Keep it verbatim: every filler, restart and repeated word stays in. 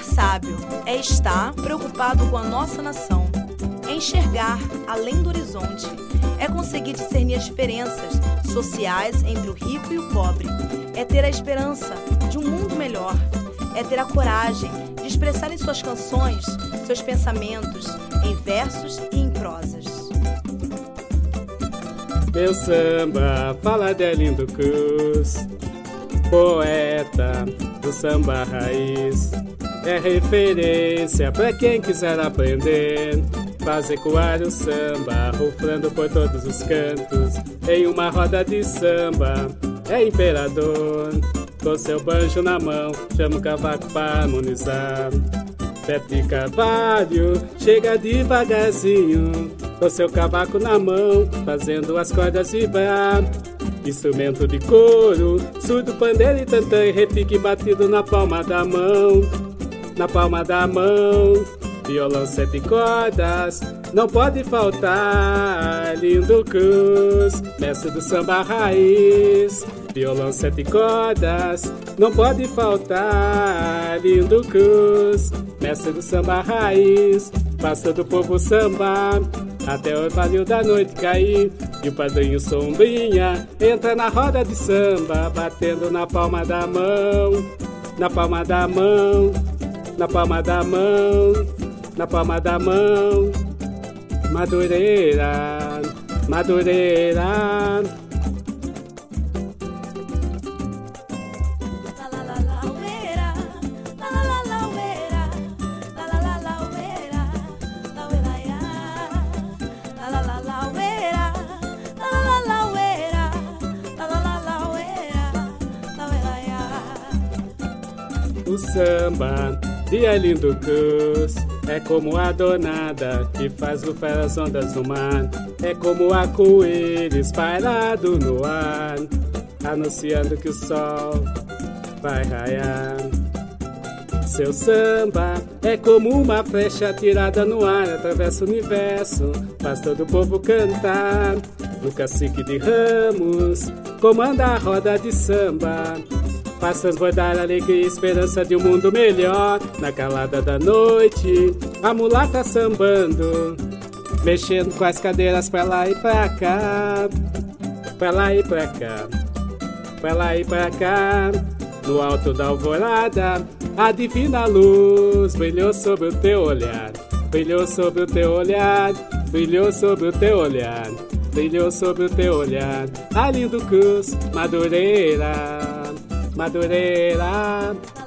sábio é estar preocupado com a nossa nação, é enxergar além do horizonte, é conseguir discernir as diferenças sociais entre o rico e o pobre, é ter a esperança de um mundo melhor, é ter a coragem de expressar em suas canções seus pensamentos em versos e em prosas. Meu samba fala de Arlindo Cruz, poeta do samba raiz. É referência pra quem quiser aprender, faz ecoar o samba, ruflando por todos os cantos. Em uma roda de samba, é imperador, com seu banjo na mão, chama o cavaco pra harmonizar. Pepe Carvalho chega devagarzinho, com seu cavaco na mão, fazendo as cordas vibrar. Instrumento de couro, surdo, pandeiro e tantã, e repique batido na palma da mão, na palma da mão. Violão sete cordas, não pode faltar. Arlindo Cruz, mestre do samba raiz. Violão sete cordas, não pode faltar. Arlindo Cruz, mestre do samba raiz. Faz todo o povo sambar até o orvalho da noite cair. E o padrinho Sombrinha entra na roda de samba, batendo na palma da mão, na palma da mão, na palma da mão, na palma da mão. Madureira, Madureira. O samba de Arlindo Cruz é como a donada que faz rufar as ondas no mar. É como arco-íris pairado no ar, anunciando que o sol vai raiar. Seu samba é como uma flecha atirada no ar, atravessa o universo, faz todo o povo cantar. No cacique de Ramos comanda a roda de samba, faz transbordar a alegria e esperança de um mundo melhor. Na calada da noite, a mulata sambando, mexendo com as cadeiras pra lá e pra cá, pra lá e pra cá, pra lá e pra cá. No alto da alvorada, a divina luz brilhou sobre o teu olhar, brilhou sobre o teu olhar, brilhou sobre o teu olhar, brilhou sobre o teu olhar. Arlindo Cruz, Madureira, Madureira.